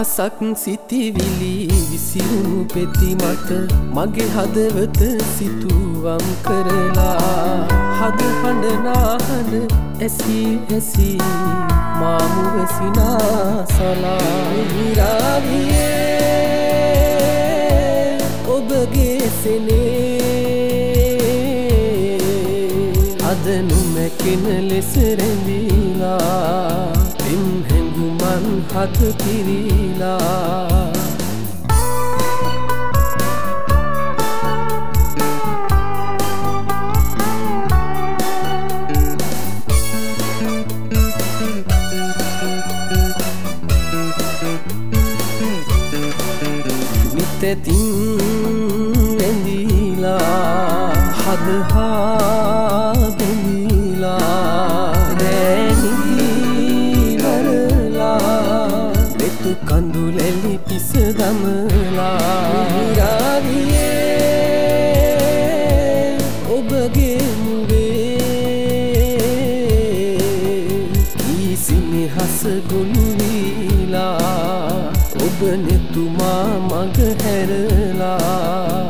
දහසක් සිතිවිලි විසිරුණු පෙති මත මගේ හදවත සිතුවම් කරලා හද හඬ නාහඬ ඇසී ඇසී මාමුව සිනාසලා හිරාවියේ ඔබගේ සෙනේ අද නුමැකෙන ලෙස රැඳිලා මන් හත පිරීලා නිතෙතින් රැඳිලා හදහා බැඳිලා කඳුලැලි පිස දමලා හිරාවියේ ඔබගේ මුවේ ඊසිනිහස ගොනු වීලා ඔබ නෙතුමා මග හැරලා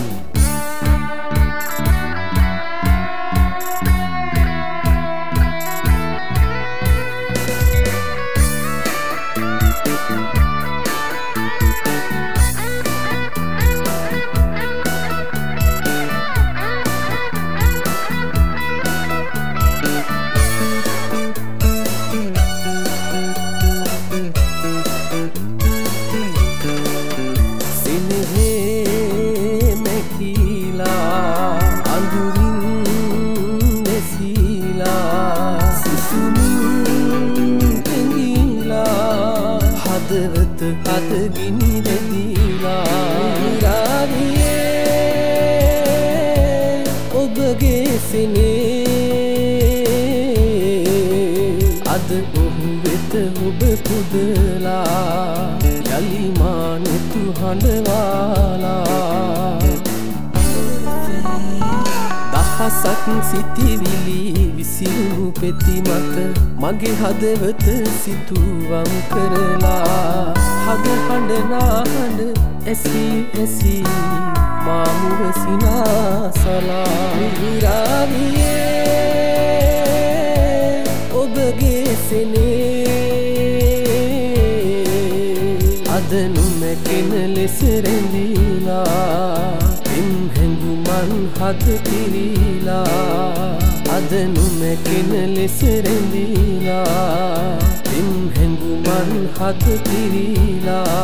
හදවත හද ගිනි රැඳිලා හිරාවියේ ඔබගේ සෙනේ අද ඔහු වෙත ඔබ පුදලා යලි මානෙතු හඬවාලා දහසක් සිතිවිලි විසිරුණු පෙති මත මගේ හදවත සිතුවම් කරලා හද හඬ නාහඬ ඇසී ඇසී මාමුව සිනාසලා හිරාවියේ ඔබගේ සෙනේ අද නුමැකෙන ලෙස රැඳිලා මන් හත පිරීලා අද නුමැකෙන ලෙස රැඳිලා මන් හත පිරීලා